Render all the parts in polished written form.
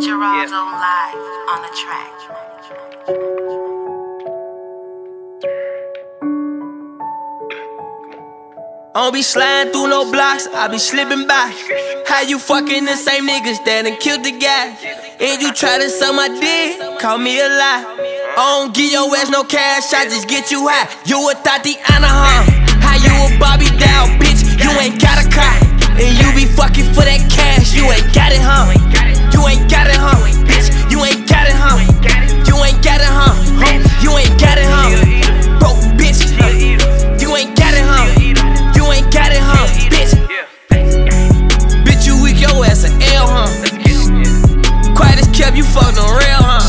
Geraldo live on the track. I don't be sliding through no blocks, I be slipping by. How you fucking the same niggas that done killed the guy? And you try to suck my dick, call me a lie. I don't give your ass no cash, I just get you high. You a Tatiana, huh? How you a Bobby down, bitch? You ain't got a car. And you be fucking for that cash, you ain't got it, huh? You ain't got it, huh? Bitch, you ain't got it, huh? You ain't got it, huh? You ain't got it, huh? Broke bitch, you ain't got it, huh? You ain't got it, huh? Bitch, bitch, you weak, your ass an L, huh? Quiet as kept, you fucking on real, huh?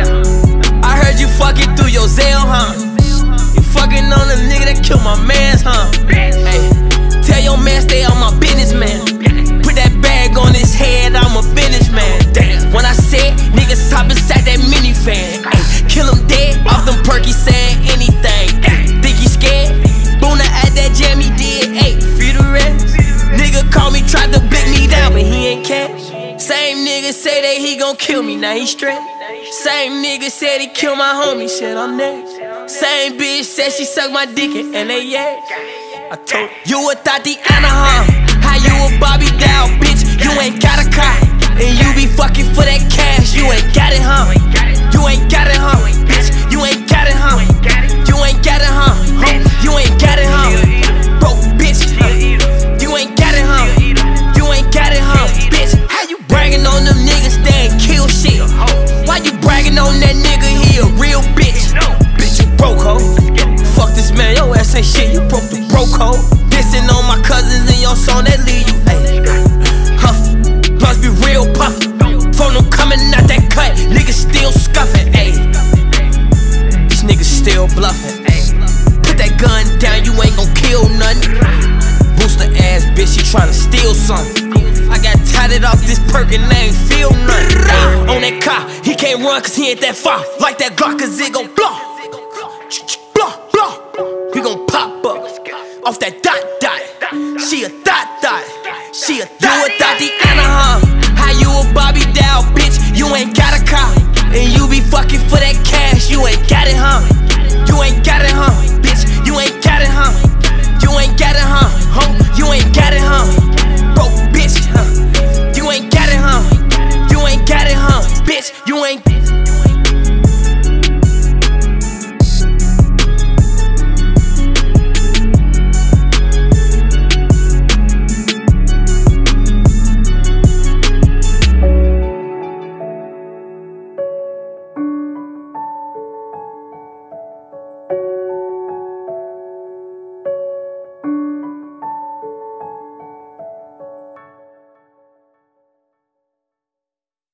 I heard you fucking through your Zelle, huh? You fucking on the nigga that killed my mans, huh? Hey, tell your man stay on my business, man. Put that bag on his head, I'm a businessman. Damn, when I said niggas hop inside that minifan, ay, kill him dead off them perky saying anything. Ay, think he scared? Boona at that jam he did, ayy, free the rest. Nigga called me, tried to blick me down, but he ain't cash. Same nigga say that he gon' kill me, now he straight. Same nigga said he killed my homie, shit, I'm next. Same bitch said she sucked my dick and they yes. I told you a Tatiana, huh? How you a Bobby down, bitch? You ain't got a car. And you be fucking for that cash, you ain't got it, huh? You ain't got it, huh? Bitch, you ain't got it, huh? You ain't got it, huh? You ain't got it, huh? Broke bitch, you ain't got it, huh? You ain't got it, huh? Bitch, how you bragging on them niggas that ain't kill shit? Why you bragging on that nigga, he a real bitch? Bitch, you broke, ho. Fuck this man, your ass ain't shit, you broke the broke, ho. Dissing on my cousins in your song that leave you, ayy. Huff, must be real puff. Phone them coming out that cut, niggas still scuffing, ayy. These niggas still bluffing, ayy. Put that gun down, you ain't gon' kill nothing. Booster ass bitch, she tryna steal something. I got tatted off this perk and I ain't feel nothing. Ay, on that car, he can't run cause he ain't that far. Like that Glock cause it gon' blow. Blow, blow. We gon' pop up off that dot dot. She a dot dot. She a dot. You a Tatiana, huh? How you a Bobby down, bitch? You ain't got a car. And you be fucking for that cash, you ain't got it, huh? You ain't got it, huh? Bitch, you ain't got it, huh? You ain't got it, huh? You ain't got it, huh? Broke bitch.